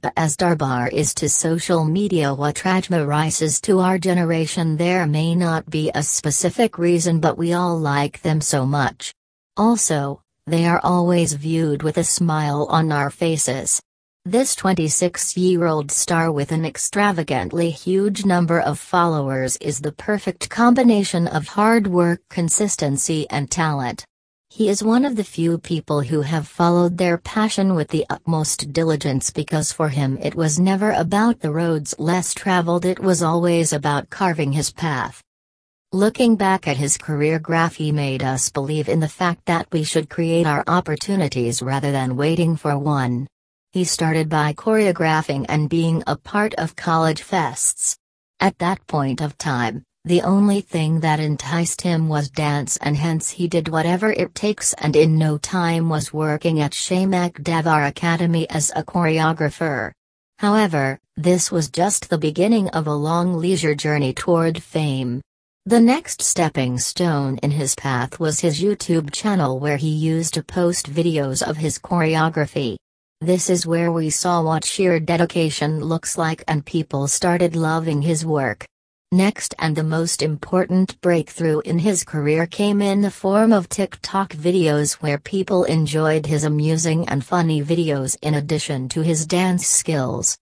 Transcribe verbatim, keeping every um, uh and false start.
As Darbar is to social media what Rajma Rice is to our generation, there may not be a specific reason, but we all like them so much. Also, they are always viewed with a smile on our faces. This twenty-six-year-old star with an extravagantly huge number of followers is the perfect combination of hard work, consistency and talent. He is one of the few people who have followed their passion with the utmost diligence, because for him it was never about the roads less traveled, it was always about carving his path. Looking back at his career graph, he made us believe in the fact that we should create our opportunities rather than waiting for one. He started by choreographing and being a part of college fests. At that point of time, the only thing that enticed him was dance, and hence he did whatever it takes, and in no time was working at Shamak Davar Academy as a choreographer. However, this was just the beginning of a long leisure journey toward fame. The next stepping stone in his path was his YouTube channel, where he used to post videos of his choreography. This is where we saw what sheer dedication looks like, and people started loving his work. Next, and the most important breakthrough in his career, came in the form of TikTok videos, where people enjoyed his amusing and funny videos in addition to his dance skills.